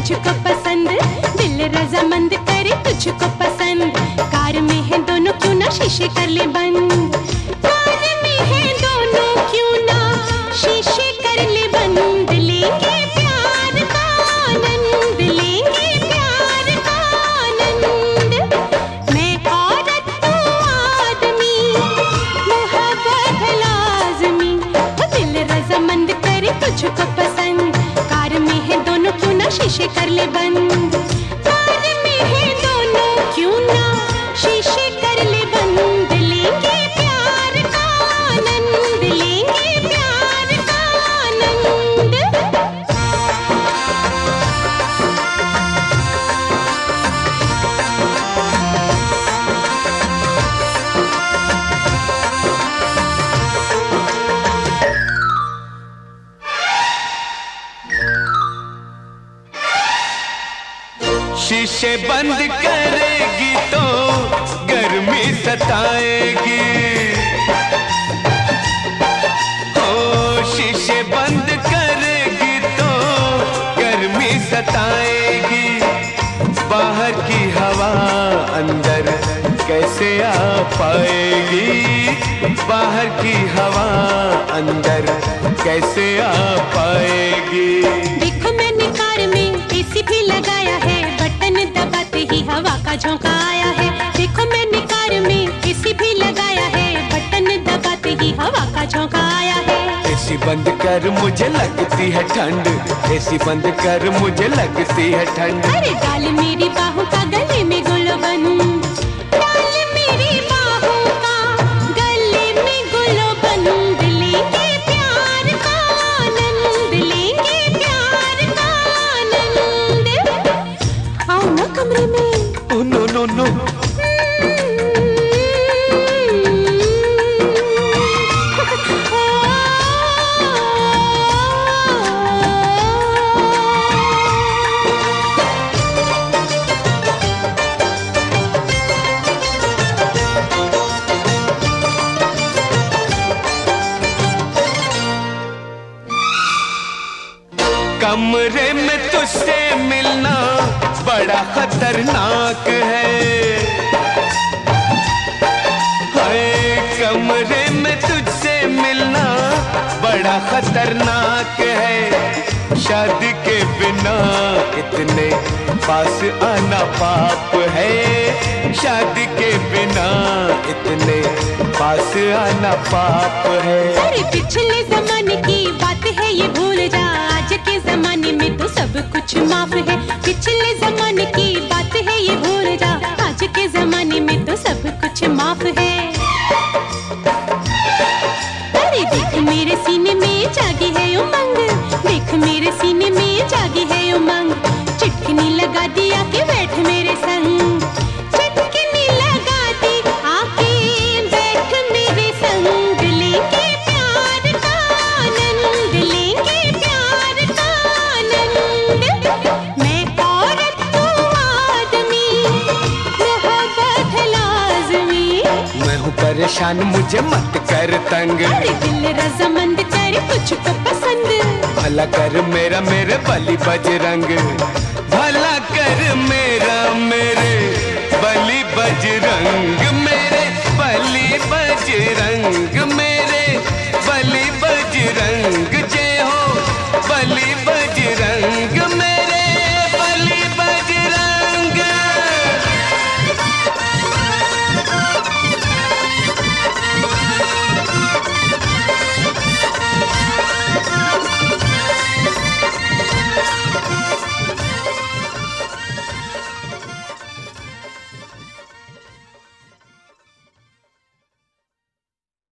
तुझको पसंद, दिल रजामंद करे तुझको पसंद। कार में है दोनों क्यों ना शीशे कर ले बंद, कार में है दोनों क्यों ना शीशे कर ले बंद। लेंगे प्यार का आनंद, लेंगे प्यार का आनंद। मैं औरत तू आदमी, मोहब्बत है लाज़मी। दिल रजामंद करे तुझको पसंद, कार में है दोनों क्यों ना शीशे कर ले बंद, कार में है दोनों क्यों ना शीशे कर ले बंद। लेंगे प्यार का आनंद, लेंगे प्यार का आनंद। शीशे बंद करेगी तो गर्मी सताएगी, ओ शीशे बंद करेगी तो गर्मी सताएगी। बाहर की हवा अंदर कैसे आ पाएगी, बाहर की हवा अंदर कैसे आ पाएगी। देखो मैंने कार में एसी भी लगाया है, बटन दबाते ही हवा का झोंका आया है। देखो मैंने कार में एसी भी लगाया है, बटन दबाते ही हवा का झोंका आया है। एसी बंद कर मुझे लगती है ठंड, एसी बंद कर मुझे लगती है ठंड। अरे डाल मेरी बाहों का गले में गुलो बंद, डाल मेरी बाहों का गले में गुलो बंद। लेंगे प्यार का आनंद, लेंगे प्यार का आनंद। आओ ना कमरे में। Oh no no no. कमरे में तुझसे मिलना बड़ा खतरनाक है, हाय कमरे में तुझसे मिलना बड़ा खतरनाक है। शादी के बिना इतने पास आना पाप है, शादी के बिना इतने पास आना पाप है। अरे पिछले जमाने की बात है ये भूल जा, आज के जमाने में तो सब कुछ माफ है। पिछले जमाने की बात है ये भूल जा, आज के जमाने में तो सब कुछ माफ है। अरे देख मेरे सीने में जागी है उमंग, देख मेरे सीने में जागी है उमंग। चिटकनी लगा दी आके बैठ मेरे संग, चिटकनी लगा दी आके बैठ मेरे संग। लेंगे प्यार का आनंद, लेंगे प्यार का आनंद। मैं औरत तू आदमी, मोहब्बत है लाज़मी। मैं हूँ परेशान मुझे मत कर तंग, अरे दिल रजामंद करे तुझको पसंद। भला कर मेरा मेरे बलि बजरंग, भला कर मेरा मेरे बलि बजरंग, मेरे बलि बजरंग, मेरे बलि बजरंग।